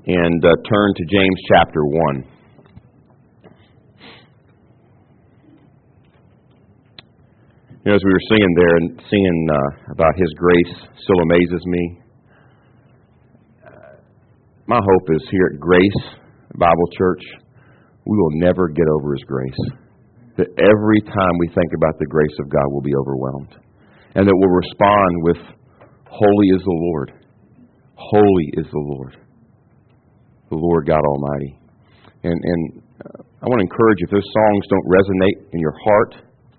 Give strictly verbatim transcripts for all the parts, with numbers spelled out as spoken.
and uh, turn to James chapter one. You know, as we were singing there and singing uh, about His grace still amazes me, my hope is here at Grace Bible Church, we will never get over His grace. That every time we think about the grace of God, we'll be overwhelmed. And that we'll respond with, holy is the Lord. Holy is the Lord. The Lord God Almighty. And, and I want to encourage you, if those songs don't resonate in your heart,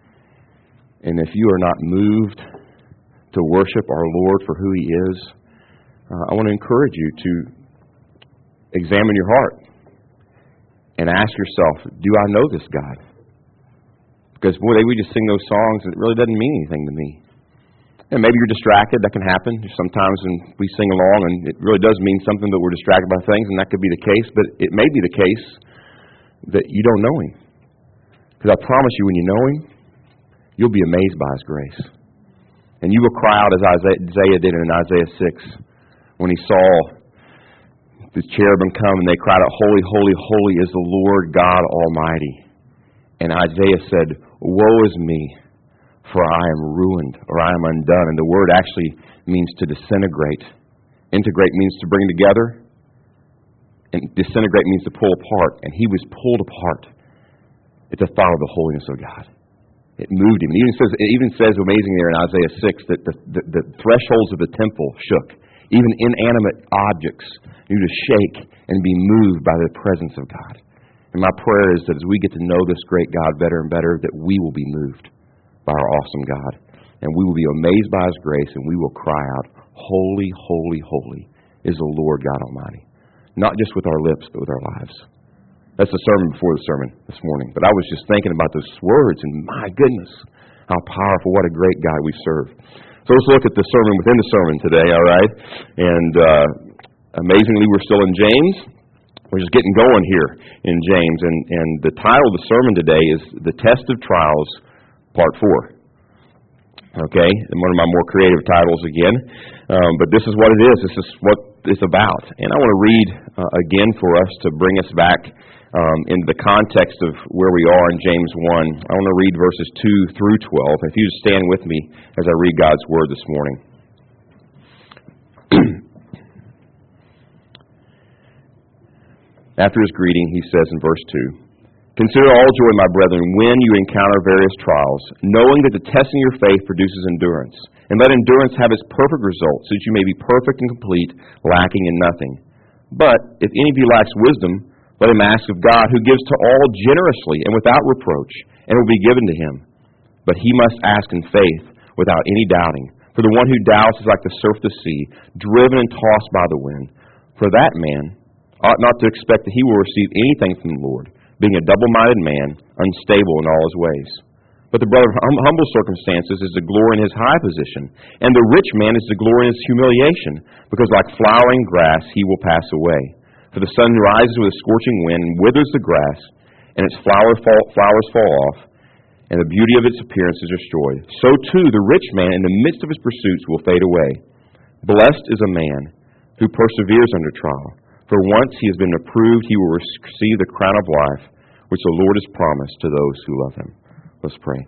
and if you are not moved to worship our Lord for who He is, uh, I want to encourage you to examine your heart and ask yourself, do I know this God? Because, boy, we just sing those songs and it really doesn't mean anything to me. And maybe you're distracted. That can happen. Sometimes when we sing along and it really does mean something, but we're distracted by things, and that could be the case. But it may be the case that you don't know Him. Because I promise you, when you know Him, you'll be amazed by His grace. And you will cry out as Isaiah did in Isaiah six when he saw the cherubim come and they cried out, holy, holy, holy is the Lord God Almighty. And Isaiah said, woe is me, for I am ruined, or I am undone. And the word actually means to disintegrate. Integrate means to bring together, and disintegrate means to pull apart. And He was pulled apart at the thought of the holiness of God. It moved Him. It even says, it even says amazingly there in Isaiah six that the, the, the thresholds of the temple shook. Even inanimate objects knew to shake and be moved by the presence of God. And my prayer is that as we get to know this great God better and better, that we will be moved by our awesome God. And we will be amazed by His grace, and we will cry out, holy, holy, holy is the Lord God Almighty. Not just with our lips, but with our lives. That's the sermon before the sermon this morning. But I was just thinking about those words, and my goodness, how powerful, what a great God we serve. So let's look at the sermon within the sermon today, all right? And uh, amazingly, we're still in James. We're just getting going here in James. And, and the title of the sermon today is The Test of Trials, Part four. Okay? And one of my more creative titles again. Um, but this is what it is. This is what it's about. And I want to read uh, again for us to bring us back um, into the context of where we are in James one. I want to read verses two through twelve. If you just stand with me as I read God's Word this morning. After his greeting, he says in verse two, consider all joy, my brethren, when you encounter various trials, knowing that the testing of your faith produces endurance. And let endurance have its perfect result, so that you may be perfect and complete, lacking in nothing. But if any of you lacks wisdom, let him ask of God, who gives to all generously and without reproach, and it will be given to him. But he must ask in faith, without any doubting. For the one who doubts is like the surf of the sea, driven and tossed by the wind. For that man ought not to expect that he will receive anything from the Lord, being a double-minded man, unstable in all his ways. But the brother of hum- humble circumstances is to glory in his high position, and the rich man is to glory in his humiliation, because like flowering grass he will pass away. For the sun rises with a scorching wind, and withers the grass, and its flower fall, flowers fall off, and the beauty of its appearance is destroyed. So too the rich man in the midst of his pursuits will fade away. Blessed is a man who perseveres under trial. For once he has been approved, he will receive the crown of life, which the Lord has promised to those who love him. Let's pray.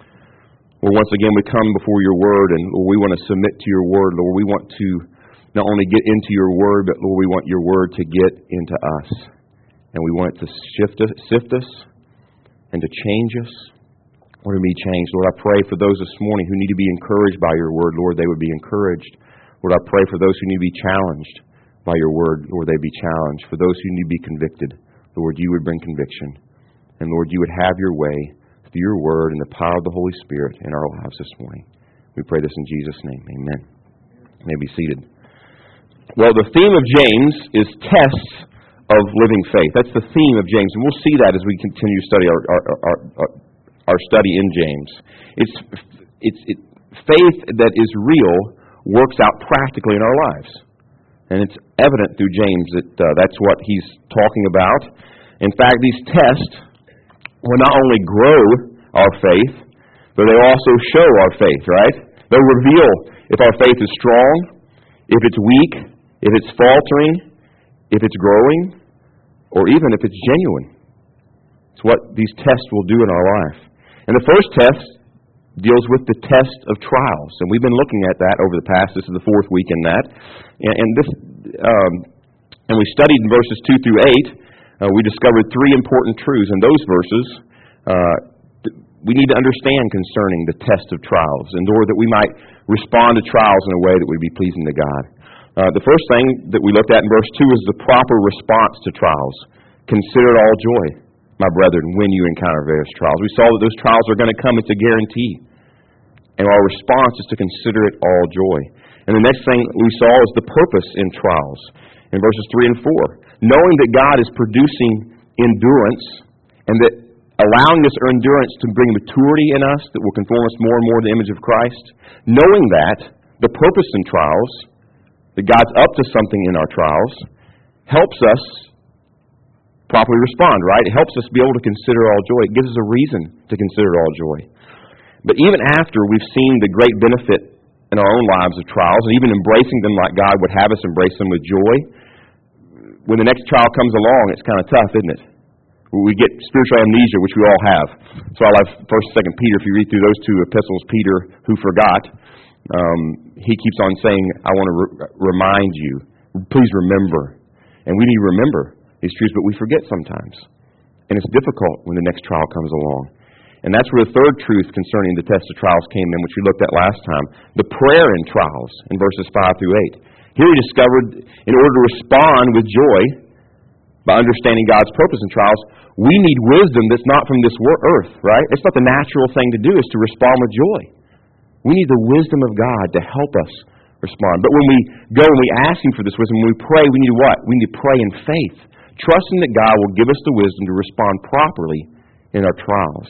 Lord, once again we come before your word, and Lord, we want to submit to your word. Lord, we want to not only get into your word, but Lord, we want your word to get into us. And we want it to shift us, sift us and to change us. Lord, to be changed. Lord, I pray for those this morning who need to be encouraged by your word. Lord, they would be encouraged. Lord, I pray for those who need to be challenged by your word, Lord, they be challenged. For those who need to be convicted, Lord, you would bring conviction. And Lord, you would have your way through your word and the power of the Holy Spirit in our lives this morning. We pray this in Jesus' name. Amen. You may be seated. Well, the theme of James is tests of living faith. That's the theme of James, and we'll see that as we continue to study our our, our, our, our study in James. It's it's it, faith that is real works out practically in our lives. And it's evident through James that uh, that's what he's talking about. In fact, these tests will not only grow our faith, but they also show our faith, right? They'll reveal if our faith is strong, if it's weak, if it's faltering, if it's growing, or even if it's genuine. It's what these tests will do in our life. And the first test deals with the test of trials. And we've been looking at that over the past. This is the fourth week in that. And, and this, um, and we studied in verses two through eight. Uh, we discovered three important truths in those verses. Uh, th- we need to understand concerning the test of trials in order that we might respond to trials in a way that would be pleasing to God. Uh, the first thing that we looked at in verse two is the proper response to trials. Consider it all joy, my brethren, when you encounter various trials. We saw that those trials are going to come. It's a guarantee. And our response is to consider it all joy. And the next thing we saw is the purpose in trials in verses three and four. Knowing that God is producing endurance and that allowing this endurance to bring maturity in us that will conform us more and more to the image of Christ. Knowing that, the purpose in trials, that God's up to something in our trials, helps us properly respond, right? It helps us be able to consider all joy. It gives us a reason to consider all joy. But even after we've seen the great benefit in our own lives of trials, and even embracing them like God would have us embrace them with joy, when the next trial comes along, it's kind of tough, isn't it? We get spiritual amnesia, which we all have. So I love First and Second Peter. If you read through those two epistles, Peter, who forgot, um, he keeps on saying, I want to re- remind you, please remember. And we need to remember these truths, but we forget sometimes. And it's difficult when the next trial comes along. And that's where the third truth concerning the test of trials came in, which we looked at last time. The prayer in trials in verses five through eight. Here we discovered in order to respond with joy by understanding God's purpose in trials, we need wisdom that's not from this earth, right? It's not the natural thing to do, is to respond with joy. We need the wisdom of God to help us respond. But when we go and we ask Him for this wisdom, when we pray, we need what? We need to pray in faith, trusting that God will give us the wisdom to respond properly in our trials.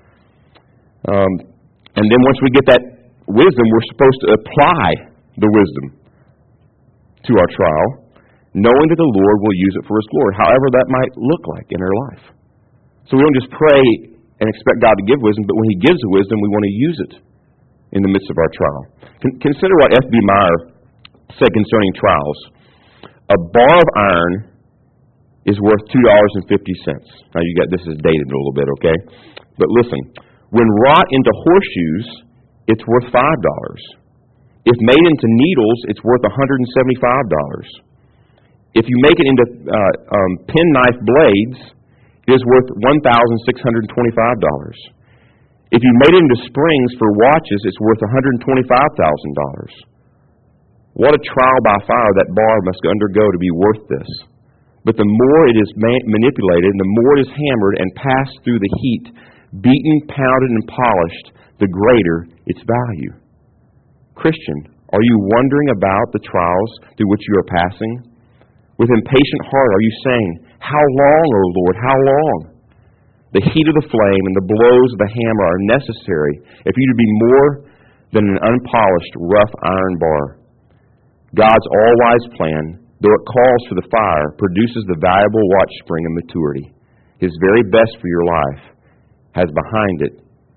Um, and then once we get that wisdom, we're supposed to apply the wisdom to our trial, knowing that the Lord will use it for His glory, however that might look like in our life. So we don't just pray and expect God to give wisdom, but when He gives the wisdom, we want to use it in the midst of our trial. Con- consider what F B Meyer said concerning trials. A bar of iron is worth two dollars and fifty cents. Now you got this is dated a little bit, okay? But listen, when wrought into horseshoes, it's worth five dollars. If made into needles, it's worth one hundred seventy-five dollars. If you make it into uh, um, penknife blades, it is worth one thousand six hundred twenty-five dollars. If you made it into springs for watches, it's worth one hundred twenty-five thousand dollars. What a trial by fire that bar must undergo to be worth this. But the more it is ma- manipulated, and the more it is hammered and passed through the heat, beaten, pounded, and polished, the greater its value. Christian, are you wondering about the trials through which you are passing? With impatient heart, are you saying, how long, O Lord, how long? The heat of the flame and the blows of the hammer are necessary if you to be more than an unpolished, rough iron bar. God's all-wise plan, though it calls for the fire, produces the valuable watchspring of maturity. His very best for your life has behind it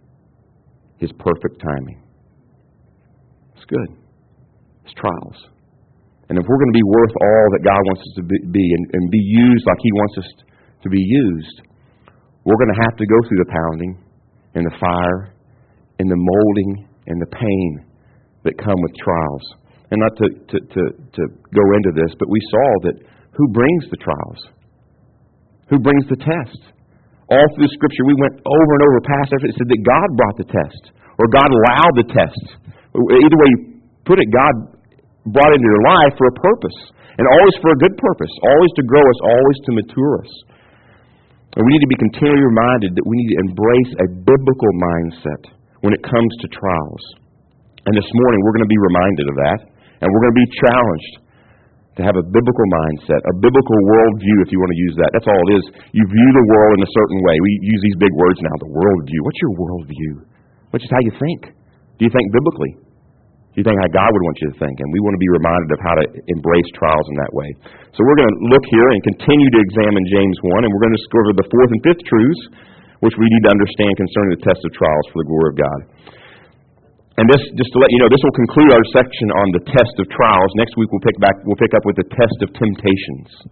His perfect timing. It's good. It's trials. And if we're going to be worth all that God wants us to be and, and be used like He wants us to be used, we're going to have to go through the pounding and the fire and the molding and the pain that come with trials. And not to, to, to, to go into this, but we saw that who brings the trials? Who brings the test? All through the Scripture, we went over and over past it. It said that God brought the test, or God allowed the test. Either way you put it, God brought it into your life for a purpose, and always for a good purpose, always to grow us, always to mature us. And we need to be continually reminded that we need to embrace a biblical mindset when it comes to trials. And this morning, we're going to be reminded of that, and we're going to be challenged to have a biblical mindset, a biblical worldview, if you want to use that. That's all it is. You view the world in a certain way. We use these big words now, the worldview. What's your worldview? Which is how you think. Do you think biblically? Do you think how God would want you to think? And we want to be reminded of how to embrace trials in that way. So we're going to look here and continue to examine James one, and we're going to discover the fourth and fifth truths, which we need to understand concerning the test of trials for the glory of God. And this, just to let you know, this will conclude our section on the test of trials. Next week we'll pick back. We'll pick up with the test of temptations.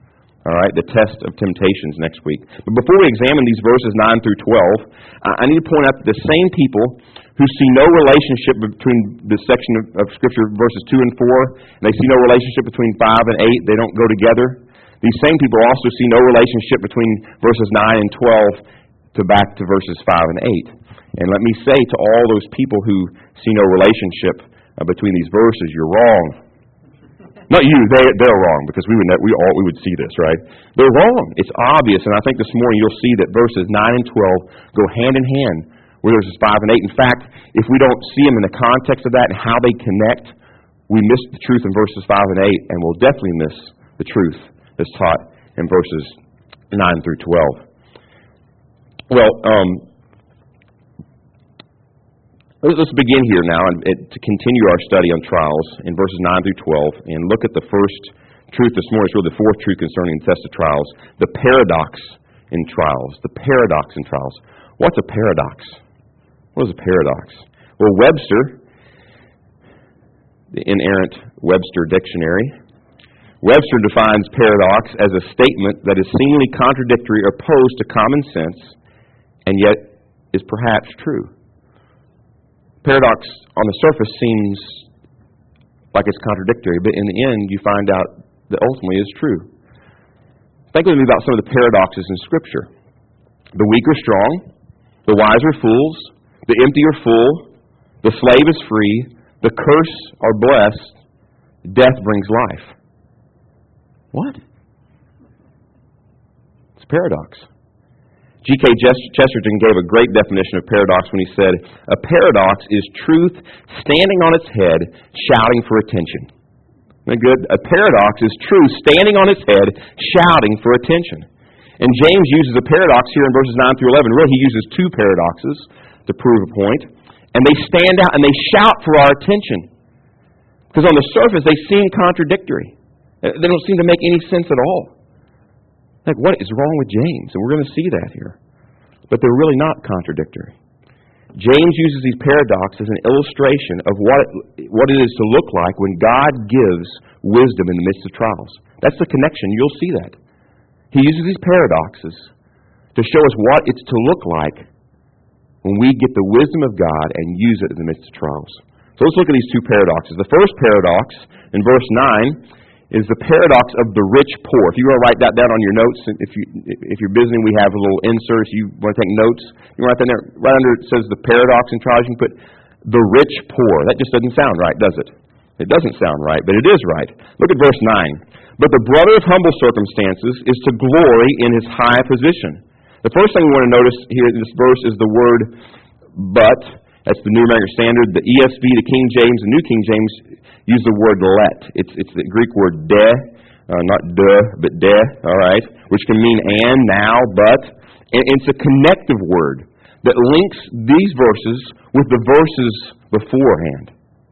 All right, the test of temptations next week. But before we examine these verses nine through twelve, I need to point out that the same people who see no relationship between the section of, of Scripture, verses two and four, and they see no relationship between five and eight, they don't go together. These same people also see no relationship between verses nine and twelve to back to verses five and eight. And let me say to all those people who see no relationship uh, between these verses, you're wrong. Not you, they, they're wrong, because we would we all we would see this, right? They're wrong. It's obvious, and I think this morning you'll see that verses nine and twelve go hand in hand with verses five and eight. In fact, if we don't see them in the context of that and how they connect, we miss the truth in verses five and eight, and we'll definitely miss the truth that's taught in verses nine through twelve. Well, um, let's begin here now and, and to continue our study on trials in verses nine through twelve and look at the first truth this morning. It's really the fourth truth concerning the test of trials, the paradox in trials. The paradox in trials. What's a paradox? What is a paradox? Well, Webster, the inerrant Webster dictionary, Webster defines paradox as a statement that is seemingly contradictory or opposed to common sense and yet is perhaps true. Paradox on the surface seems like it's contradictory, but in the end you find out that ultimately is true. Think with me about some of the paradoxes in Scripture. The weak are strong, the wise are fools, the empty are full, the slave is free, the curse are blessed, death brings life. What? It's a paradox. G K Chesterton gave a great definition of paradox when he said, a paradox is truth standing on its head, shouting for attention. Isn't that good? A paradox is truth standing on its head, shouting for attention. And James uses a paradox here in verses nine through eleven. Really, he uses two paradoxes to prove a point. And they stand out and they shout for our attention. Because on the surface, they seem contradictory. They don't seem to make any sense at all. Like, what is wrong with James? And we're going to see that here. But they're really not contradictory. James uses these paradoxes as an illustration of what it, what it is to look like when God gives wisdom in the midst of trials. That's the connection. You'll see that. He uses these paradoxes to show us what it's to look like when we get the wisdom of God and use it in the midst of trials. So let's look at these two paradoxes. The first paradox in verse nine is the paradox of the rich poor. If you want to write that down on your notes, if you if you're visiting, we have a little insert. If you want to take notes, you write that there. Right under it says the paradox in trials. You can put the rich poor. That just doesn't sound right, does it? It doesn't sound right, but it is right. Look at verse nine. But the brother of humble circumstances is to glory in his high position. The first thing we want to notice here in this verse is the word but. That's the New American Standard. The E S V, the King James, the New King James use the word let. It's it's the Greek word de, uh, not de, but de, all right, which can mean and, now, but. And it's a connective word that links these verses with the verses beforehand.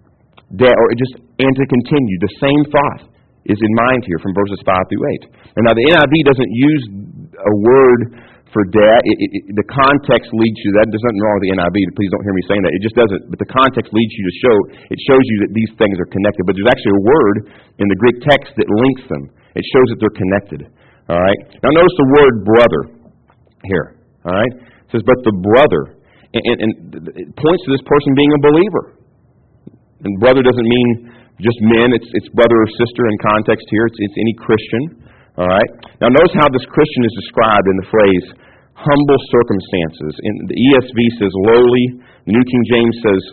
De, or just, and to continue. The same thought is in mind here from verses five through eight. And now the N I V doesn't use a word for dad. It, it, it, the context leads you, that there's nothing wrong with the N I V, please don't hear me saying that, it just doesn't, but the context leads you to show, it shows you that these things are connected, but there's actually a word in the Greek text that links them. It shows that they're connected. Alright? Now notice the word brother here. Alright? It says, but the brother, and, and, and it points to this person being a believer. And brother doesn't mean just men, it's, it's brother or sister in context here, it's, it's any Christian. All right. Now notice how this Christian is described in the phrase humble circumstances. In the E S V says lowly. The New King James says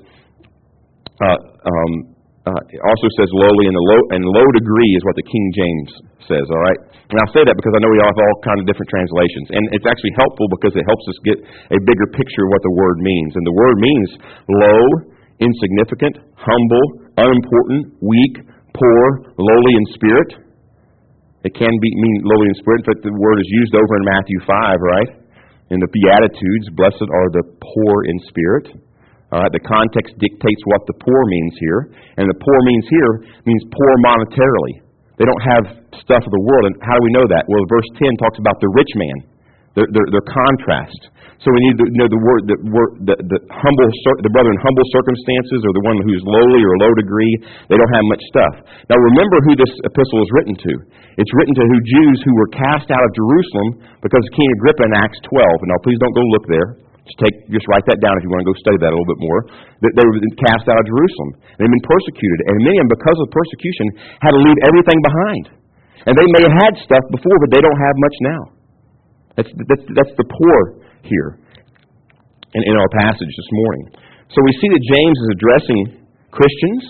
uh, um, uh, also says lowly, and the low and low degree is what the King James says. All right. And I say that because I know we all have all kind of different translations, and it's actually helpful because it helps us get a bigger picture of what the word means. And the word means low, insignificant, humble, unimportant, weak, poor, lowly in spirit. It can be mean lowly in spirit. In fact, the word is used over in Matthew five, right? In the Beatitudes, blessed are the poor in spirit. All right, the context dictates what the poor means here. And the poor means here means poor monetarily. They don't have stuff of the world. And how do we know that? Well, verse ten talks about the rich man. They're, they're, they're contrast. So we need to know the word, the, word, the, the humble, the brother in humble circumstances, or the one who's lowly or low degree. They don't have much stuff. Now remember who this epistle is written to. It's written to who Jews who were cast out of Jerusalem because of King Agrippa in Acts twelve. Now please don't go look there. Just take, just write that down if you want to go study that a little bit more. That they were cast out of Jerusalem. They've been persecuted, and many of them, because of persecution, had to leave everything behind. And they may have had stuff before, but they don't have much now. That's that's, that's the poor here in, in our passage this morning. So we see that James is addressing Christians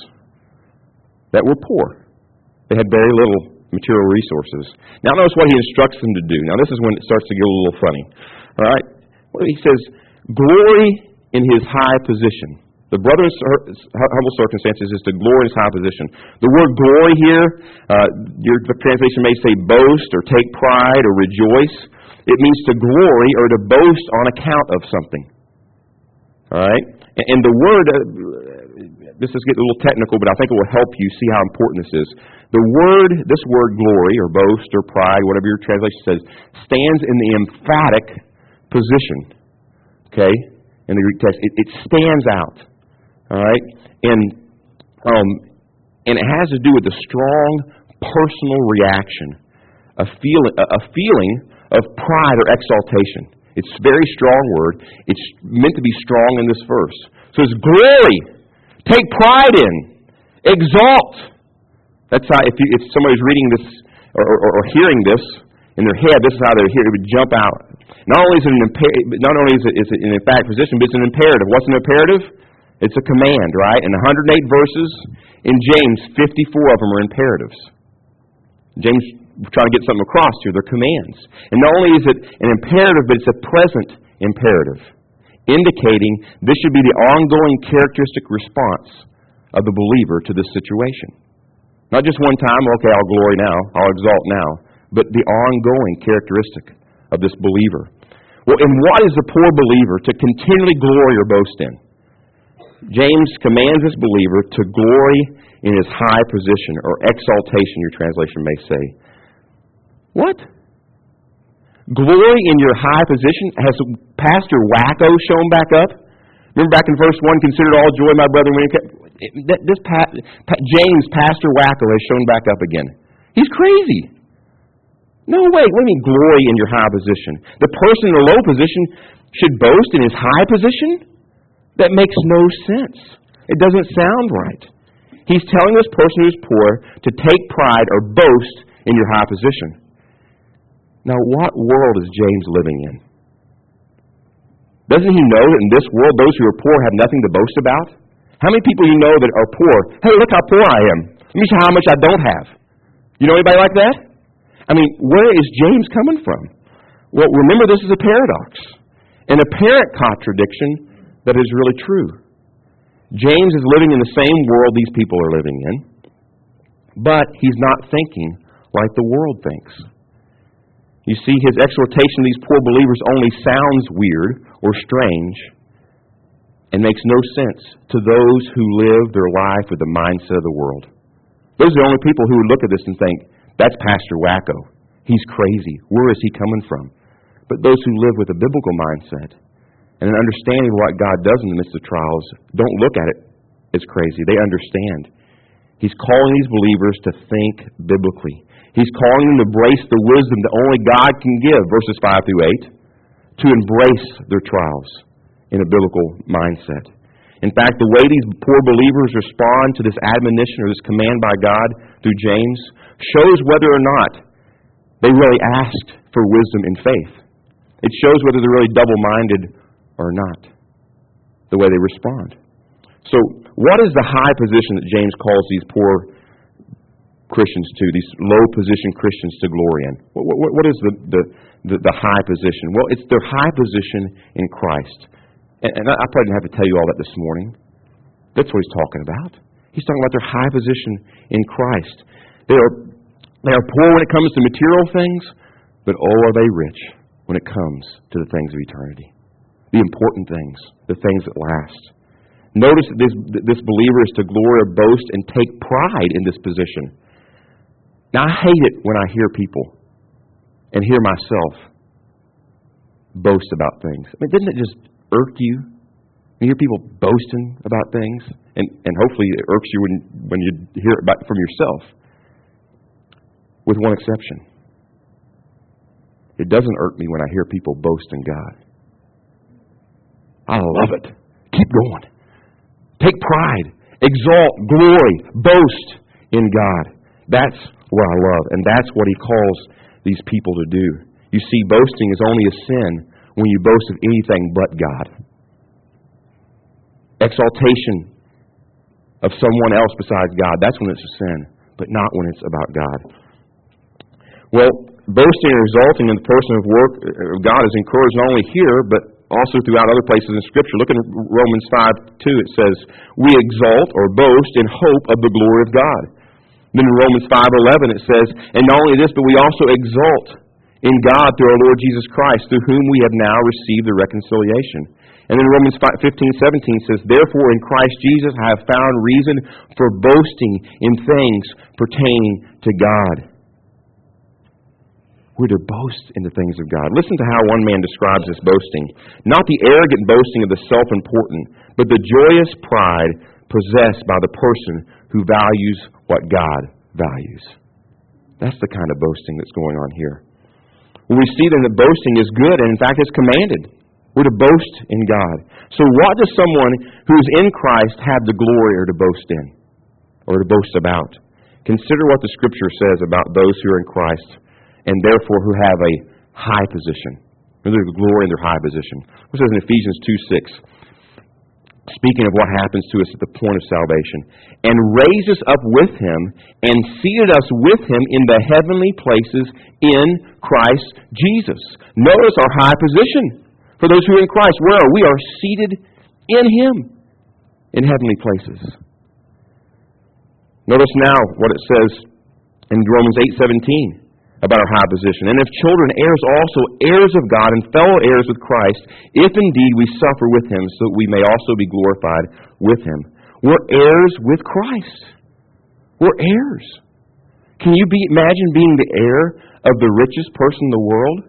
that were poor. They had very little material resources. Now notice what he instructs them to do. Now this is when it starts to get a little funny. All right? Well, he says, glory in his high position. The brother in humble circumstances is to glory in his high position. The word glory here, uh, your translation may say boast or take pride or rejoice. It means to glory or to boast on account of something. All right? And the word, uh, this is getting a little technical, but I think it will help you see how important this is. The word, this word glory or boast or pride, whatever your translation says, stands in the emphatic position. Okay? In the Greek text. It, it stands out. All right? And, um, and it has to do with a strong personal reaction. A feeling, a feeling of pride or exaltation. It's a very strong word. It's meant to be strong in this verse. So it's glory. Take pride in. Exalt. That's how, if, you, if somebody's reading this or, or, or hearing this in their head, this is how they hear it. It would jump out. Not only is it an imper- not only is it, is it an emphatic position, but it's an imperative. What's an imperative? It's a command, right? In one hundred eight verses in James, fifty-four of them are imperatives. James trying to get something across here. They're commands. And not only is it an imperative, but it's a present imperative, indicating this should be the ongoing characteristic response of the believer to this situation. Not just one time, okay, I'll glory now, I'll exalt now, but the ongoing characteristic of this believer. Well, and what is the poor believer to continually glory or boast in? James commands this believer to glory in his high position, or exaltation, your translation may say. What? Glory in your high position? Has Pastor Wacko shown back up? Remember back in verse one, consider it all joy, my brother, when you ca- this pa- pa- James, Pastor Wacko, has shown back up again. He's crazy. No, wait, what do you mean glory in your high position? The person in the low position should boast in his high position? That makes no sense. It doesn't sound right. He's telling this person who's poor to take pride or boast in your high position. Now, what world is James living in? Doesn't he know that in this world, those who are poor have nothing to boast about? How many people you know that are poor? Hey, look how poor I am. Let me show how much I don't have. You know anybody like that? I mean, where is James coming from? Well, remember, this is a paradox. An apparent contradiction that is really true. James is living in the same world these people are living in, but he's not thinking like the world thinks. You see, his exhortation to these poor believers only sounds weird or strange and makes no sense to those who live their life with the mindset of the world. Those are the only people who would look at this and think, that's Pastor Wacko. He's crazy. Where is he coming from? But those who live with a biblical mindset and an understanding of what God does in the midst of trials don't look at it as crazy. They understand. He's calling these believers to think biblically. He's calling them to embrace the wisdom that only God can give, verses five through eight, to embrace their trials in a biblical mindset. In fact, the way these poor believers respond to this admonition or this command by God through James shows whether or not they really asked for wisdom in faith. It shows whether they're really double-minded or not, the way they respond. So, what is the high position that James calls these poor Christians to, these low-position Christians to glory in? What, what, what is the, the, the, the high position? Well, it's their high position in Christ. And, and I probably didn't have to tell you all that this morning. That's what he's talking about. He's talking about their high position in Christ. They are, they are poor when it comes to material things, but oh, are they rich when it comes to the things of eternity. The important things, the things that last. Notice that this, this believer is to glory or boast and take pride in this position. Now, I hate it when I hear people and hear myself boast about things. I mean, doesn't it just irk you? You hear people boasting about things, and, and hopefully it irks you when, when you hear it about, from yourself, with one exception. It doesn't irk me when I hear people boast in God. I love it. Keep going. Take pride. Exalt. Glory. Boast in God. That's what I love, and that's what He calls these people to do. You see, boasting is only a sin when you boast of anything but God. Exaltation of someone else besides God, that's when it's a sin, but not when it's about God. Well, boasting or exalting in the person of work of God is encouraged not only here, but also throughout other places in Scripture. Look in Romans five two, it says, we exalt or boast in hope of the glory of God. Then in Romans five eleven it says, and not only this, but we also exalt in God through our Lord Jesus Christ, through whom we have now received the reconciliation. And then Romans fifteen seventeen says, therefore in Christ Jesus I have found reason for boasting in things pertaining to God. We're to boast in the things of God. Listen to how one man describes this boasting. Not the arrogant boasting of the self-important, but the joyous pride possessed by the person who values what God values. That's the kind of boasting that's going on here. Well, we see then that boasting is good, and in fact it's commanded. We're to boast in God. So what does someone who is in Christ have to glory or to boast in? Or to boast about? Consider what the Scripture says about those who are in Christ, and therefore who have a high position. There's glory in their high position. It says in Ephesians two six, speaking of what happens to us at the point of salvation, and raised us up with Him, and seated us with Him in the heavenly places in Christ Jesus. Notice our high position. For those who are in Christ, where are we? We are seated in Him in heavenly places. Notice now what it says in Romans eight seventeen about our high position. And if children, heirs also, heirs of God and fellow heirs with Christ, if indeed we suffer with Him, so that we may also be glorified with Him. We're heirs with Christ. We're heirs. Can you be, imagine being the heir of the richest person in the world?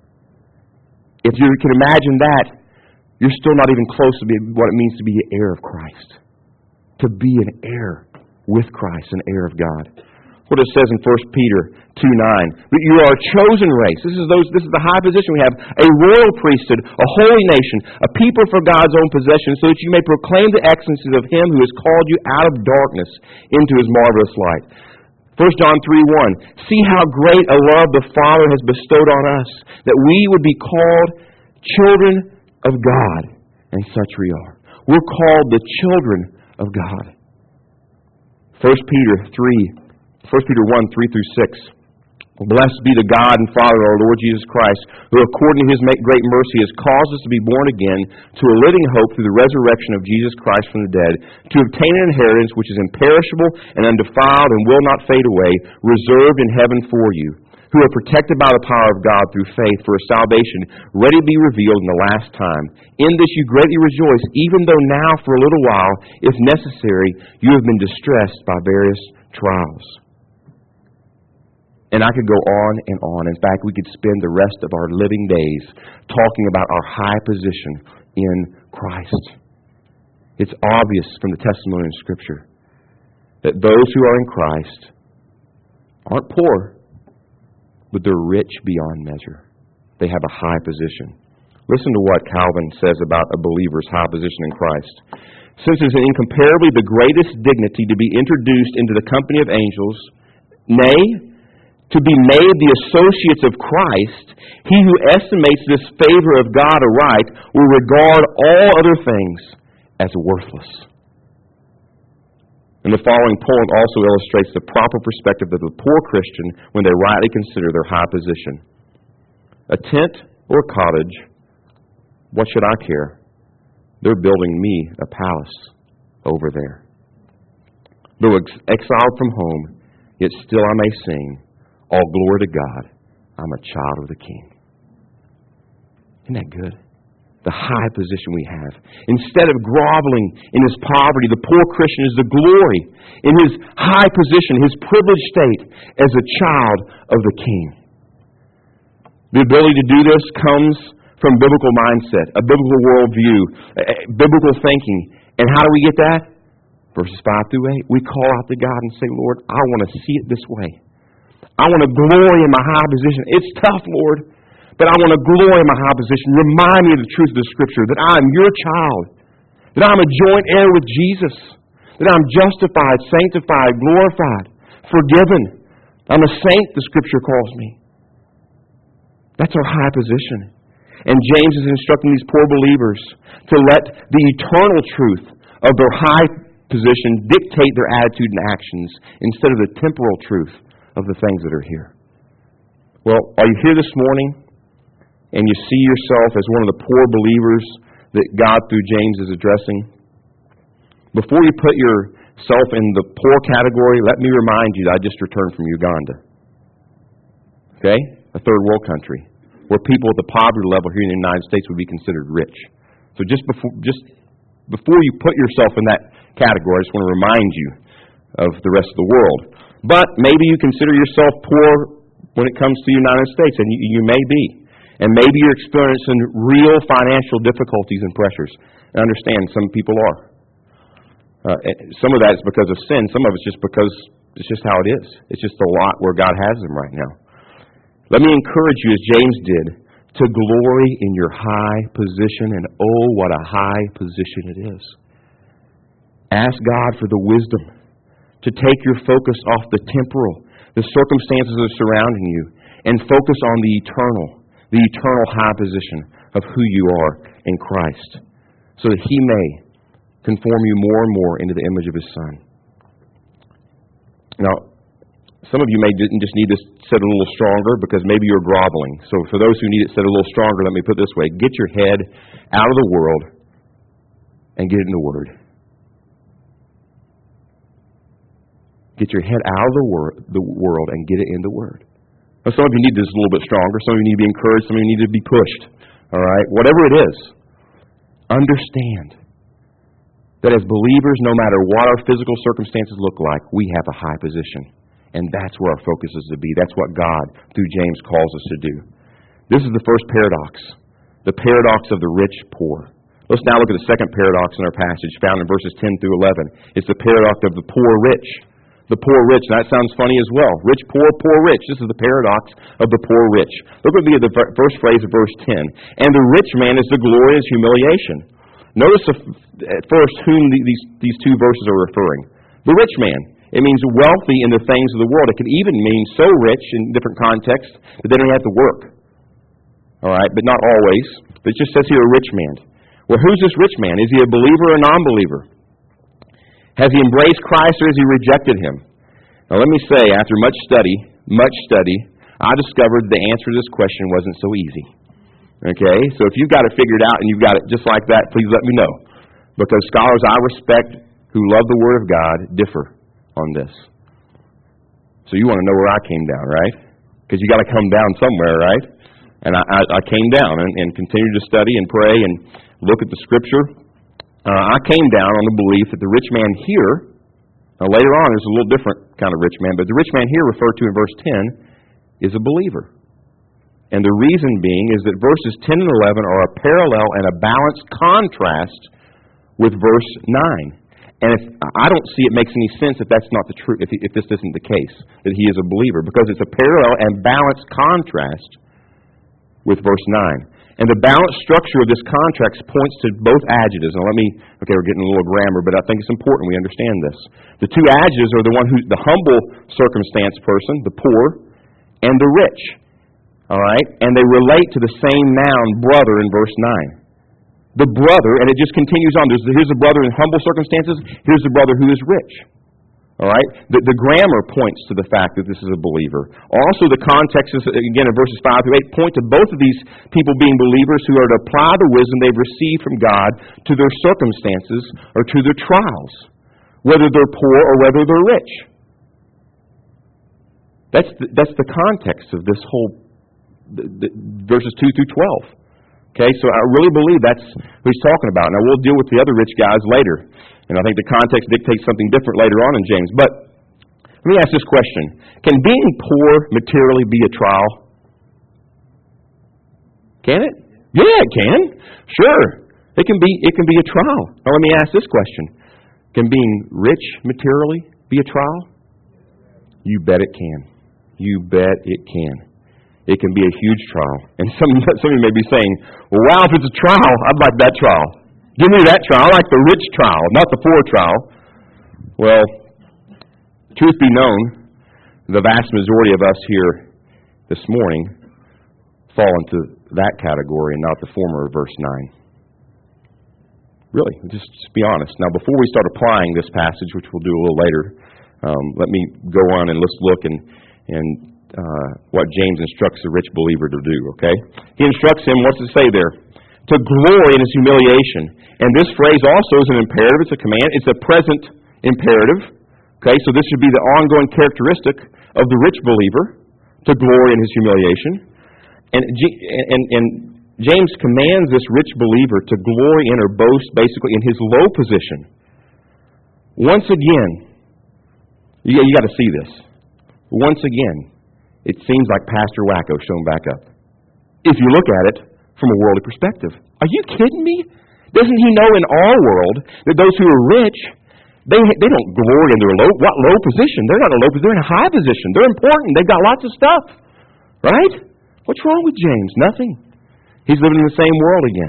If you can imagine that, you're still not even close to being what it means to be an heir of Christ. To be an heir with Christ, an heir of God. What it says in First Peter two nine, that you are a chosen race. This is those. This is the high position we have. A royal priesthood, a holy nation, a people for God's own possession, so that you may proclaim the excellencies of Him who has called you out of darkness into His marvelous light. First John three one, see how great a love the Father has bestowed on us, that we would be called children of God, and such we are. We're called the children of God. First Peter three, First Peter one three through six. Blessed be the God and Father of our Lord Jesus Christ, who according to His great mercy has caused us to be born again to a living hope through the resurrection of Jesus Christ from the dead, to obtain an inheritance which is imperishable and undefiled and will not fade away, reserved in heaven for you, who are protected by the power of God through faith for a salvation ready to be revealed in the last time. In this you greatly rejoice, even though now for a little while, if necessary, you have been distressed by various trials. And I could go on and on. In fact, we could spend the rest of our living days talking about our high position in Christ. It's obvious from the testimony in Scripture that those who are in Christ aren't poor, but they're rich beyond measure. They have a high position. Listen to what Calvin says about a believer's high position in Christ. Since it's incomparably the greatest dignity to be introduced into the company of angels, nay, to be made the associates of Christ, he who estimates this favor of God aright will regard all other things as worthless. And the following poem also illustrates the proper perspective of the poor Christian when they rightly consider their high position. A tent or a cottage, what should I care? They're building me a palace over there. Though exiled from home, yet still I may sing, all glory to God, I'm a child of the King. Isn't that good? The high position we have. Instead of groveling in his poverty, the poor Christian is the glory in his high position, his privileged state as a child of the King. The ability to do this comes from biblical mindset, a biblical worldview, a, a biblical thinking. And how do we get that? Verses five through eight. We call out to God and say, Lord, I want to see it this way. I want to glory in my high position. It's tough, Lord, but I want to glory in my high position. Remind me of the truth of the Scripture, that I am your child, that I'm a joint heir with Jesus, that I'm justified, sanctified, glorified, forgiven. I'm a saint, the Scripture calls me. That's our high position. And James is instructing these poor believers to let the eternal truth of their high position dictate their attitude and actions instead of the temporal truth of the things that are here. Well, are you here this morning and you see yourself as one of the poor believers that God through James is addressing? Before you put yourself in the poor category, let me remind you that I just returned from Uganda. Okay? A third world country, where people at the poverty level here in the United States would be considered rich. So just before just before you put yourself in that category, I just want to remind you of the rest of the world. But maybe you consider yourself poor when it comes to the United States, and you, you may be. And maybe you're experiencing real financial difficulties and pressures. I understand some people are. Uh, some of that is because of sin. Some of it's just because it's just how it is. It's just a lot where God has them right now. Let me encourage you, as James did, to glory in your high position. And oh, what a high position it is. Ask God for the wisdom to take your focus off the temporal, the circumstances that are surrounding you, and focus on the eternal, the eternal high position of who you are in Christ, so that He may conform you more and more into the image of His Son. Now, some of you may just need this said a little stronger because maybe you're groveling. So for those who need it said a little stronger, let me put it this way. Get your head out of the world and get it in the Word. Get your head out of the, wor- the world and get it in the Word. Now, some of you need this a little bit stronger. Some of you need to be encouraged. Some of you need to be pushed. All right? Whatever it is, understand that as believers, no matter what our physical circumstances look like, we have a high position. And that's where our focus is to be. That's what God, through James, calls us to do. This is the first paradox, the paradox of the rich poor. Let's now look at the second paradox in our passage, found in verses ten through eleven. It's the paradox of the poor rich. The poor rich. Now, that sounds funny as well. Rich, poor, poor, rich. This is the paradox of the poor rich. Look with me at the first phrase of verse ten. And the rich man is the glory of his humiliation. Notice at first whom these, these two verses are referring. The rich man. It means wealthy in the things of the world. It could even mean so rich in different contexts that they don't have to work. All right, but not always. It just says here a rich man. Well, who's this rich man? Is he a believer or a non-believer? Has he embraced Christ or has he rejected Him? Now let me say, after much study, much study, I discovered the answer to this question wasn't so easy. Okay, so if you've got it figured out and you've got it just like that, please let me know. Because scholars I respect who love the Word of God differ on this. So you want to know where I came down, right? Because you got to come down somewhere, right? And I, I, I came down and, and continued to study and pray and look at the Scripture. Uh, I came down on the belief that the rich man here, now later on there's a little different kind of rich man, but the rich man here referred to in verse ten is a believer. And the reason being is that verses ten and eleven are a parallel and a balanced contrast with verse nine. And if, I don't see it makes any sense if that's not the truth, if, if this isn't the case, that he is a believer, because it's a parallel and balanced contrast with verse nine. And the balanced structure of this contrast points to both adjectives. Now let me, okay, we're getting a little grammar, but I think it's important we understand this. The two adjectives are the one who, the humble circumstance person, the poor, and the rich. All right? And they relate to the same noun, brother, in verse nine. The brother, and it just continues on. There's, here's the brother in humble circumstances. Here's the brother who is rich. All right? The, the grammar points to the fact that this is a believer. Also, the context, is, again, in verses five through eight, point to both of these people being believers who are to apply the wisdom they've received from God to their circumstances or to their trials, whether they're poor or whether they're rich. That's the, that's the context of this whole, the, the, verses two through twelve. Okay, so I really believe that's who he's talking about. Now, we'll deal with the other rich guys later. And I think the context dictates something different later on in James. But let me ask this question. Can being poor materially be a trial? Can it? Yeah, it can. Sure. It can be it can be a trial. Now let me ask this question. Can being rich materially be a trial? You bet it can. You bet it can. It can be a huge trial. And some, some of you may be saying, well, wow, if it's a trial, I'd like that trial. Give me that trial. I like the rich trial, not the poor trial. Well, truth be known, the vast majority of us here this morning fall into that category and not the former of verse nine. Really, just, just be honest. Now, before we start applying this passage, which we'll do a little later, um, let me go on and let's look and, and uh, what James instructs the rich believer to do, okay? He instructs him, what's it say there? To glory in his humiliation. And this phrase also is an imperative. It's a command. It's a present imperative. Okay, so this should be the ongoing characteristic of the rich believer, to glory in his humiliation. And, and, and James commands this rich believer to glory in or boast basically in his low position. Once again, you, you got to see this. Once again, it seems like Pastor Wacko shown back up. If you look at it from a worldly perspective. Are you kidding me? Doesn't he know in our world that those who are rich, they they don't glory in their low what low position? They're not in a low position. They're in a high position. They're important. They've got lots of stuff. Right? What's wrong with James? Nothing. He's living in the same world again.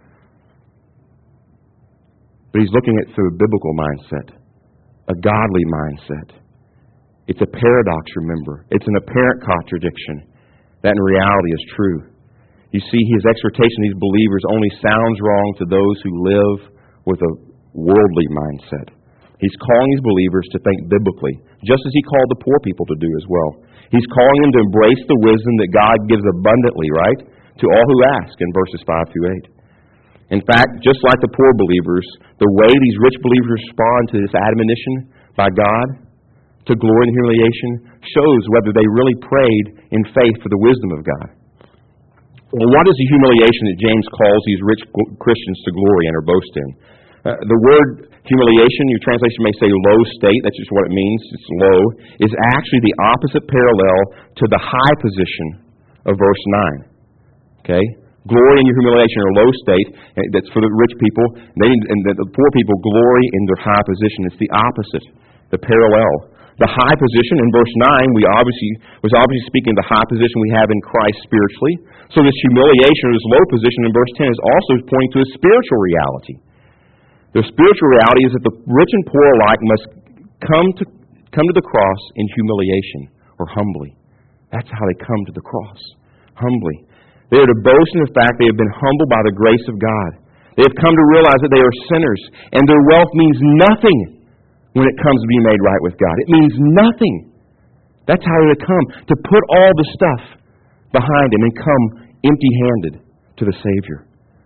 But he's looking at it through a biblical mindset, a godly mindset. It's a paradox, remember. It's an apparent contradiction that in reality is true. You see, his exhortation to these believers only sounds wrong to those who live with a worldly mindset. He's calling these believers to think biblically, just as he called the poor people to do as well. He's calling them to embrace the wisdom that God gives abundantly, right, to all who ask in verses five through eight. In fact, just like the poor believers, the way these rich believers respond to this admonition by God to glory and humiliation shows whether they really prayed in faith for the wisdom of God. Well, what is the humiliation that James calls these rich Christians to glory in or boast in? Uh, the word humiliation, your translation may say low state, that's just what it means, it's low, is actually the opposite parallel to the high position of verse nine. Okay? Glory in your humiliation or low state, that's for the rich people, and, they, and the poor people glory in their high position. It's the opposite, the parallel. The high position in verse nine, we obviously was obviously speaking of the high position we have in Christ spiritually. So this humiliation or this low position in verse ten is also pointing to a spiritual reality. The spiritual reality is that the rich and poor alike must come to come to the cross in humiliation or humbly. That's how they come to the cross, humbly. They are to boast in the fact they have been humbled by the grace of God. They have come to realize that they are sinners, and their wealth means nothing when it comes to being made right with God. It means nothing. That's how they come, to put all the stuff behind Him and come empty-handed to the Savior.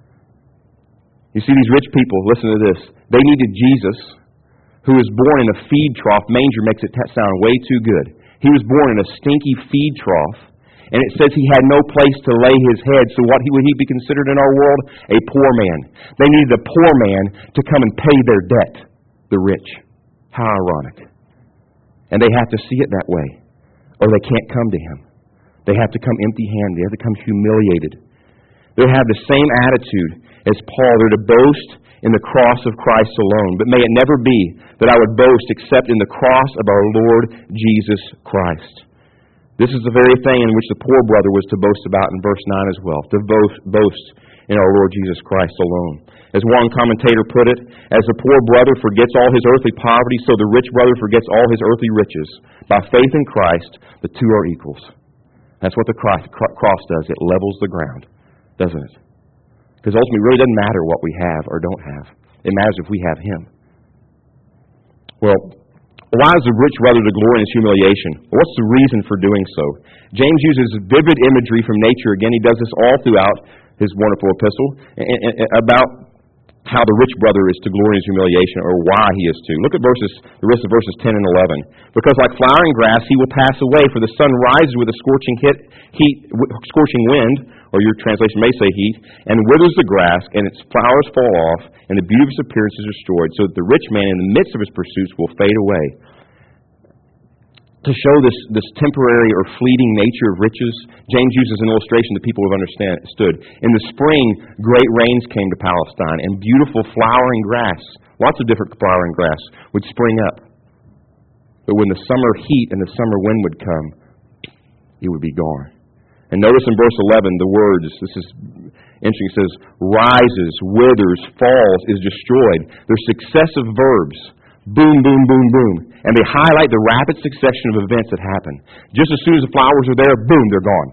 You see, these rich people, listen to this, they needed Jesus, who was born in a feed trough. Manger makes it sound way too good. He was born in a stinky feed trough, and it says he had no place to lay his head. So what would he be considered in our world? A poor man. They needed a poor man to come and pay their debt, the rich. How ironic. And they have to see it that way, or they can't come to Him. They have to come empty-handed. They have to come humiliated. They have the same attitude as Paul. They're to boast in the cross of Christ alone. But may it never be that I would boast except in the cross of our Lord Jesus Christ. This is the very thing in which the poor brother was to boast about in verse nine as well. To boast, boast in our Lord Jesus Christ alone. As one commentator put it, as the poor brother forgets all his earthly poverty, so the rich brother forgets all his earthly riches. By faith in Christ, the two are equals. That's what the cross does. It levels the ground, doesn't it? Because ultimately, it really doesn't matter what we have or don't have. It matters if we have Him. Well, why is the rich brother to glory in his humiliation? What's the reason for doing so? James uses vivid imagery from nature. Again, he does this all throughout his wonderful epistle about how the rich brother is to glory in his humiliation, or why he is to. Look at verses, the rest of verses ten and eleven. Because like flowering grass, he will pass away, for the sun rises with a scorching hit, heat, scorching wind, or your translation may say heat, and withers the grass, and its flowers fall off, and the beauty of its appearance is destroyed, so that the rich man in the midst of his pursuits will fade away. to show this, this temporary or fleeting nature of riches, James uses an illustration that people have understood. In the spring, great rains came to Palestine, and beautiful flowering grass, lots of different flowering grass, would spring up. But when the summer heat and the summer wind would come, it would be gone. And notice in verse eleven, the words, this is interesting, it says, rises, withers, falls, is destroyed. They're successive verbs. Boom, boom, boom, boom. And they highlight the rapid succession of events that happen. Just as soon as the flowers are there, boom, they're gone.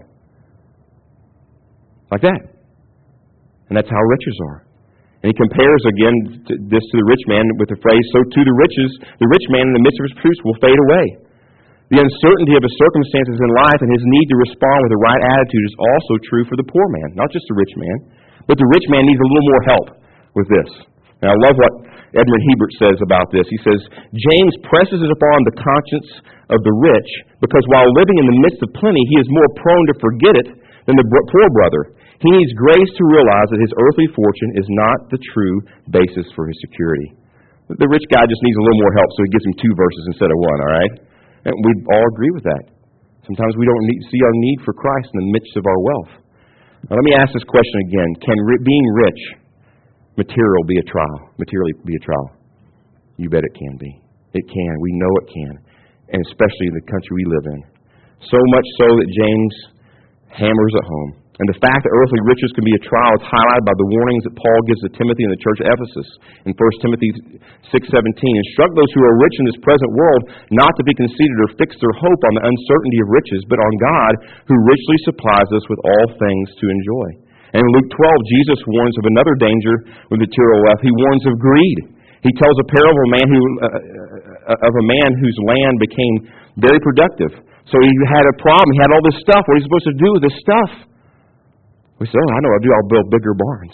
Like that. And that's how riches are. And he compares again to this to the rich man with the phrase, so too the riches, the rich man in the midst of his pursuits will fade away. The uncertainty of his circumstances in life and his need to respond with the right attitude is also true for the poor man, not just the rich man. But the rich man needs a little more help with this. And I love what Edmund Hebert says about this. He says, James presses it upon the conscience of the rich because while living in the midst of plenty, he is more prone to forget it than the poor brother. He needs grace to realize that his earthly fortune is not the true basis for his security. The rich guy just needs a little more help, so he gives him two verses instead of one, all right? And we all agree with that. Sometimes we don't need, see our need for Christ in the midst of our wealth. Now, let me ask this question again. Can ri- being rich, material, be a trial? Materially be a trial? You bet it can be. It can. We know it can. And especially in the country we live in. So much so that James hammers at home. And the fact that earthly riches can be a trial is highlighted by the warnings that Paul gives to Timothy in the church of Ephesus in First Timothy six seventeen. Instruct those who are rich in this present world not to be conceited or fix their hope on the uncertainty of riches, but on God who richly supplies us with all things to enjoy. And in Luke twelve, Jesus warns of another danger with material wealth. He warns of greed. He tells a parable of a man who uh, of a man whose land became very productive. So he had a problem. He had all this stuff. What are you supposed to do with this stuff? We say, oh, I know what I'll do. I'll build bigger barns.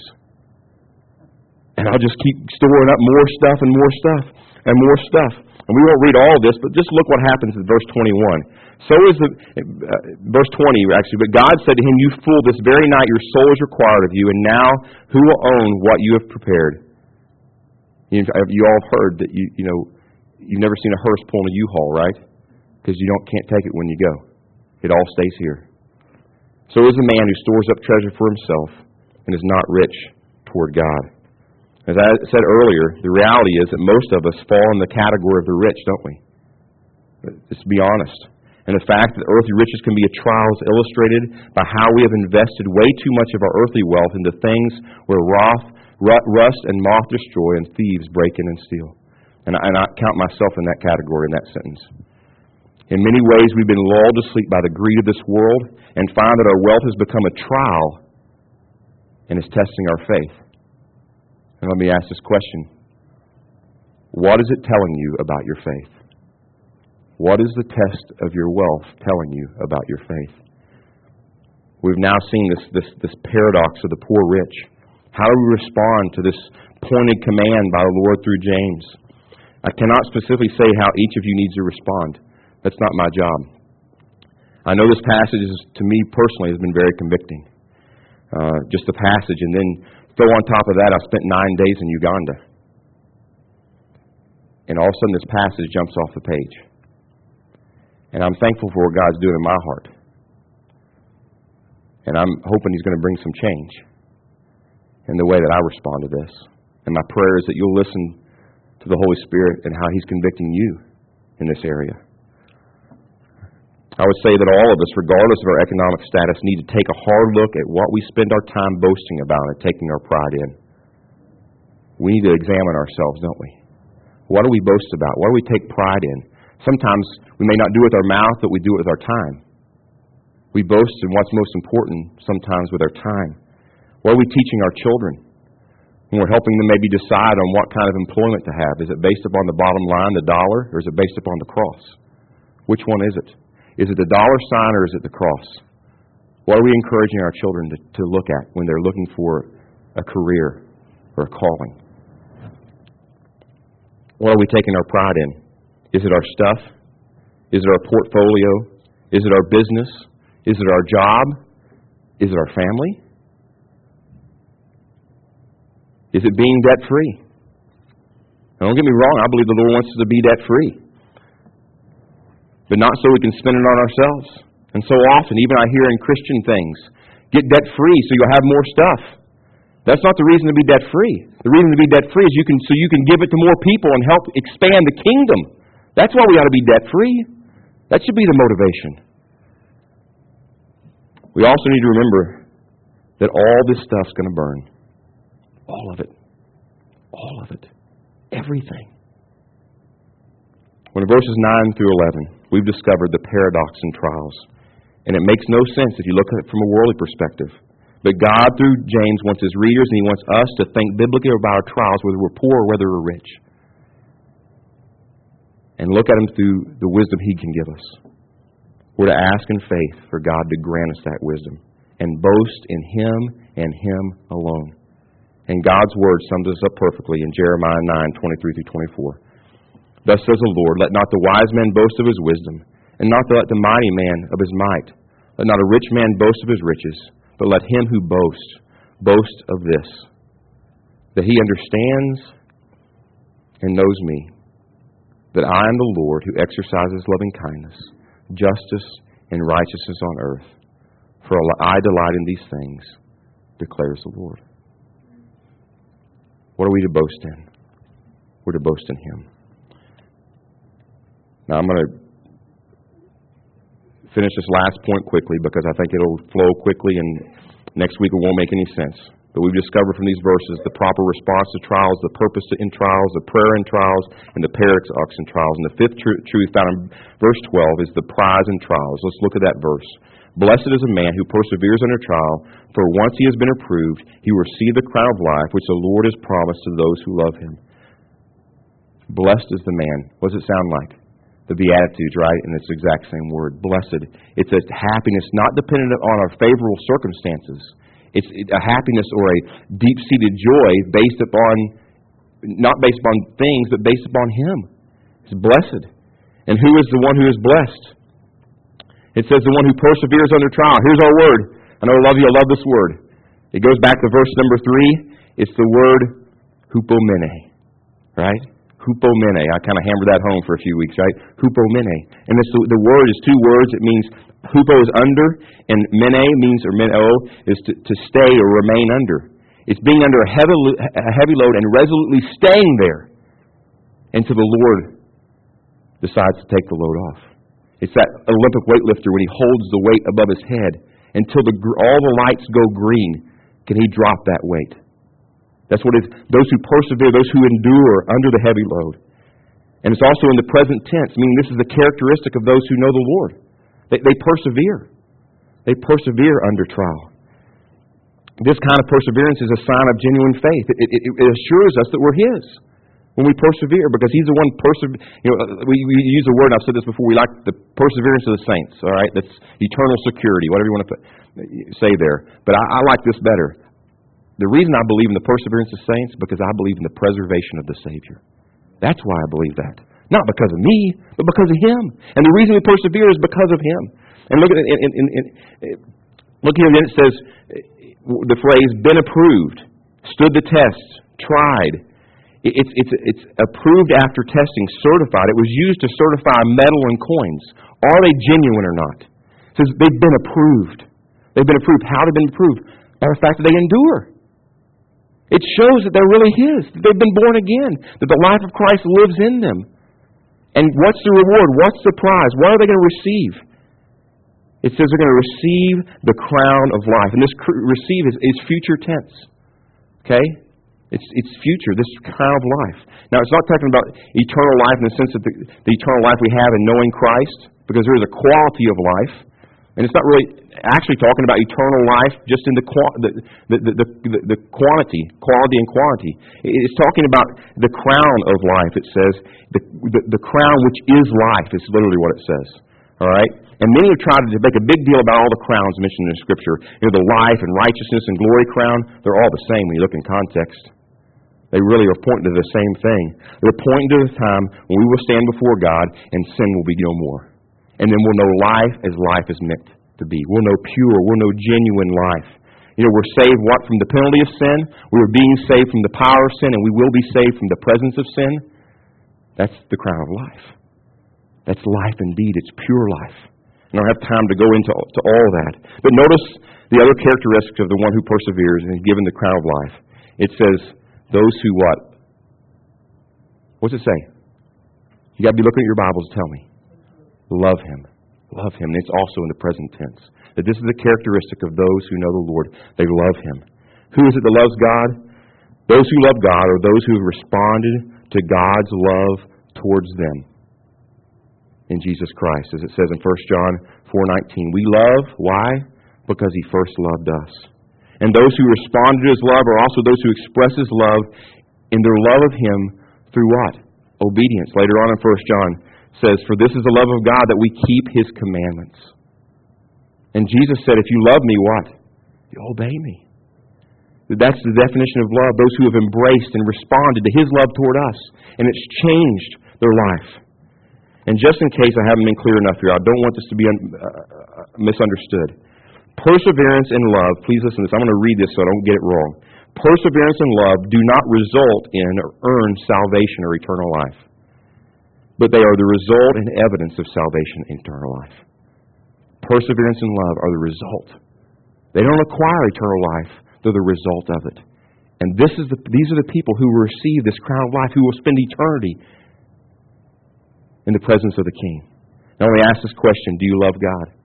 And I'll just keep storing up more stuff and more stuff and more stuff. And we won't read all of this, but just look what happens in verse twenty-one. So is the, uh, verse twenty, actually, but God said to him, you fool, this very night your soul is required of you, and now who will own what you have prepared? You, you all have heard that, you you know, you've never seen a hearse pulling a U-Haul, right? Because you don't can't take it when you go. It all stays here. So is a man who stores up treasure for himself and is not rich toward God. As I said earlier, the reality is that most of us fall in the category of the rich, don't we? Let's be honest. And the fact that earthly riches can be a trial is illustrated by how we have invested way too much of our earthly wealth into things where wrath, rust and moth destroy and thieves break in and steal. And I, and I count myself in that category in that sentence. In many ways, we've been lulled to sleep by the greed of this world and find that our wealth has become a trial and is testing our faith. And let me ask this question. What is it telling you about your faith? What is the test of your wealth telling you about your faith? We've now seen this, this, this paradox of the poor rich. How do we respond to this pointed command by the Lord through James? I cannot specifically say how each of you needs to respond. That's not my job. I know this passage, is, to me personally, has been very convicting. Uh, just the passage, and then throw on top of that, I spent nine days in Uganda. And all of a sudden, this passage jumps off the page. And I'm thankful for what God's doing in my heart. And I'm hoping He's going to bring some change in the way that I respond to this. And my prayer is that you'll listen to the Holy Spirit and how He's convicting you in this area. I would say that all of us, regardless of our economic status, need to take a hard look at what we spend our time boasting about and taking our pride in. We need to examine ourselves, don't we? What do we boast about? What do we take pride in? Sometimes we may not do it with our mouth, but we do it with our time. We boast in what's most important sometimes with our time. What are we teaching our children? When we're helping them maybe decide on what kind of employment to have. Is it based upon the bottom line, the dollar, or is it based upon the cross? Which one is it? Is it the dollar sign or is it the cross? What are we encouraging our children to, to look at when they're looking for a career or a calling? What are we taking our pride in? Is it our stuff? Is it our portfolio? Is it our business? Is it our job? Is it our family? Is it being debt-free? Now, don't get me wrong, I believe the Lord wants us to be debt-free. but not so we can spend it on ourselves. And so often, even I hear in Christian things, get debt-free so you'll have more stuff. That's not the reason to be debt-free. The reason to be debt-free is you can so you can give it to more people and help expand the kingdom. That's why we ought to be debt-free. That should be the motivation. We also need to remember that all this stuff's going to burn. All of it. All of it. Everything. When in verses nine through eleven, we've discovered the paradox in trials. And it makes no sense if you look at it from a worldly perspective. But God, through James, wants His readers and He wants us to think biblically about our trials, whether we're poor or whether we're rich. And look at them through the wisdom He can give us. We're to ask in faith for God to grant us that wisdom and boast in Him and Him alone. And God's Word sums us up perfectly in Jeremiah nine, twenty-three through twenty-four. Thus says the Lord, let not the wise man boast of his wisdom, and not let the mighty man of his might. Let not a rich man boast of his riches, but let him who boasts boast of this, that he understands and knows me, that I am the Lord who exercises loving kindness, justice, and righteousness on earth. For I delight in these things, declares the Lord. What are we to boast in? We're to boast in Him. Now I'm going to finish this last point quickly because I think it'll flow quickly and next week it won't make any sense. But we've discovered from these verses the proper response to trials, the purpose in trials, the prayer in trials, and the paradox in trials. And the fifth tr- truth found in verse twelve is the prize in trials. Let's look at that verse. Blessed is a man who perseveres under trial, for once he has been approved, he will receive the crown of life which the Lord has promised to those who love Him. Blessed is the man. What does it sound like? The Beatitudes, right? And it's the exact same word. Blessed. It's a happiness not dependent on our favorable circumstances. It's a happiness or a deep-seated joy based upon, not based upon things, but based upon Him. It's blessed. And who is the one who is blessed? It says the one who perseveres under trial. Here's our word. I know I love you. I love this word. It goes back to verse number three. It's the word hupomene. Right? Hupomene. I kind of hammered that home for a few weeks, right? Hupomene. And this, the word is two words. It means hupo is under, and mene means, or meno, is to, to stay or remain under. It's being under a heavy, a heavy load and resolutely staying there until the Lord decides to take the load off. It's that Olympic weightlifter when he holds the weight above his head until the, all the lights go green. Can he drop that weight? That's what it is. Those who persevere, those who endure under the heavy load. And it's also in the present tense, meaning this is the characteristic of those who know the Lord. They, they persevere. They persevere under trial. This kind of perseverance is a sign of genuine faith. It, it, it assures us that we're His when we persevere, because He's the one persever. You know, we, we use the word, and I've said this before, we like the perseverance of the saints, all right? That's eternal security, whatever you want to put, say there. But I, I like this better. The reason I believe in the perseverance of saints, because I believe in the preservation of the Savior. That's why I believe that. Not because of me, but because of Him. And the reason we persevere is because of Him. And look at it, in, in, in, look here, then it says the phrase, been approved, stood the test, tried. It's, it's, it's approved after testing, certified. It was used to certify metal and coins. Are they genuine or not? It says they've been approved. They've been approved. How have they been approved? By the fact that they endure. It shows that they're really His, that they've been born again, that the life of Christ lives in them. And what's the reward? What's the prize? What are they going to receive? It says they're going to receive the crown of life. And this receive is, is future tense. Okay? It's it's future, this crown of life. Now, it's not talking about eternal life in the sense that the, the eternal life we have in knowing Christ, because there is a quality of life. And it's not really actually talking about eternal life just in the the, the, the, the, the quantity, quality and quantity. It's talking about the crown of life. It says the, the, the crown which is life is literally what it says. All right? And many have tried to make a big deal about all the crowns mentioned in Scripture. You know, the life and righteousness and glory crown, they're all the same when you look in context. They really are pointing to the same thing. They're pointing to the time when we will stand before God and sin will be no more. And then we'll know life as life is meant to be. We'll know pure, we'll know genuine life. You know, we're saved, what, from the penalty of sin? We were being saved from the power of sin, and we will be saved from the presence of sin. That's the crown of life. That's life indeed. It's pure life. I don't have time to go into to all that. But notice the other characteristics of the one who perseveres and is given the crown of life. It says, those who what? What's it say? You got to be looking at your Bibles to tell me. Love Him. Love Him. And it's also in the present tense. That this is the characteristic of those who know the Lord. They love Him. Who is it that loves God? Those who love God are those who have responded to God's love towards them in Jesus Christ. As it says in First John four nineteen, we love, why? Because He first loved us. And those who respond to His love are also those who express His love in their love of Him through what? Obedience. Later on in First John says, for this is the love of God, that we keep His commandments. And Jesus said, if you love me, what? You obey me. That's the definition of love, those who have embraced and responded to His love toward us. And it's changed their life. And just in case I haven't been clear enough here, I don't want this to be un- uh, misunderstood. Perseverance in love, please listen to this. I'm going to read this so I don't get it wrong. Perseverance in love do not result in or earn salvation or eternal life. But they are the result and evidence of salvation and eternal life. Perseverance and love are the result. They don't acquire eternal life. They're the result of it. And this is the, these are the people who will receive this crown of life, who will spend eternity in the presence of the King. Now let me ask this question. Do you love God?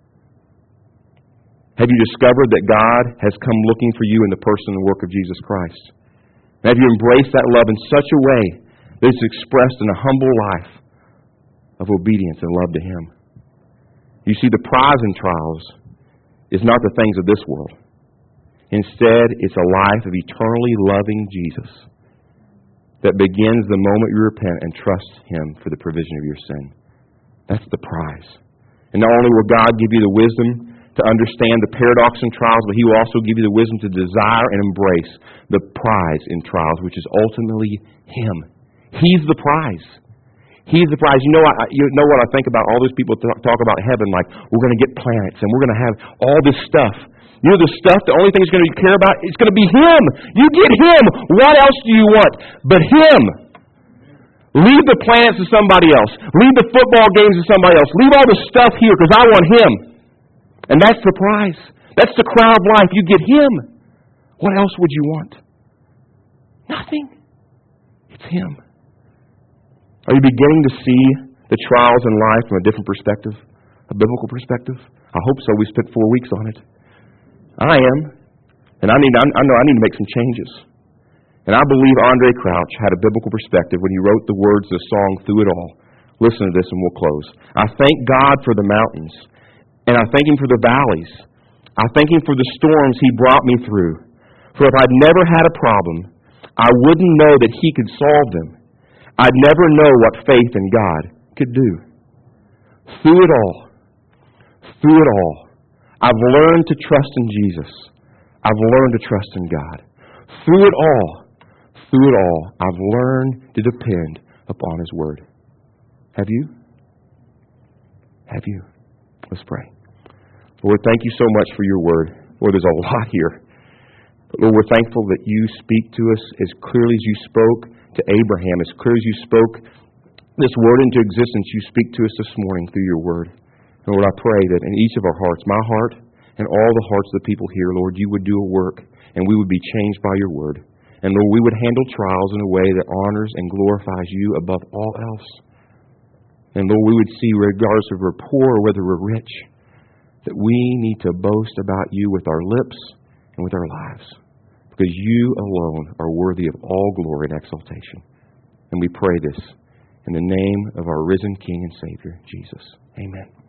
Have you discovered that God has come looking for you in the person and work of Jesus Christ? And have you embraced that love in such a way that it's expressed in a humble life of obedience and love to Him? You see, the prize in trials is not the things of this world. Instead, it's a life of eternally loving Jesus that begins the moment you repent and trust Him for the provision of your sin. That's the prize. And not only will God give you the wisdom to understand the paradox in trials, but He will also give you the wisdom to desire and embrace the prize in trials, which is ultimately Him. He's the prize. He's the prize. You know, I, you know what I think about all those people talk, talk about heaven, like we're going to get planets and we're going to have all this stuff. You know, the stuff, the only thing He's going to care about is going to be Him. You get Him. What else do you want but Him? Leave the planets to somebody else. Leave the football games to somebody else. Leave all the stuff here because I want Him. And that's the prize. That's the crown of life. You get Him. What else would you want? Nothing. It's Him. Are you beginning to see the trials in life from a different perspective? A biblical perspective? I hope so. We spent four weeks on it. I am. And I need. I know I need to make some changes. And I believe Andre Crouch had a biblical perspective when he wrote the words of the song Through It All. Listen to this and we'll close. I thank God for the mountains. And I thank Him for the valleys. I thank Him for the storms He brought me through. For if I'd never had a problem, I wouldn't know that He could solve them. I'd never know what faith in God could do. Through it all, through it all, I've learned to trust in Jesus. I've learned to trust in God. Through it all, through it all, I've learned to depend upon His Word. Have you? Have you? Let's pray. Lord, thank You so much for Your Word. Lord, there's a lot here. But Lord, we're thankful that You speak to us as clearly as You spoke to Abraham, as clear as You spoke this Word into existence. You speak to us this morning through Your Word. And Lord, I pray that in each of our hearts, my heart and all the hearts of the people here, Lord, You would do a work and we would be changed by Your Word. And Lord, we would handle trials in a way that honors and glorifies You above all else. And Lord, we would see, regardless if we're poor or whether we're rich, that we need to boast about You with our lips and with our lives. Because You alone are worthy of all glory and exaltation. And we pray this in the name of our risen King and Savior, Jesus. Amen.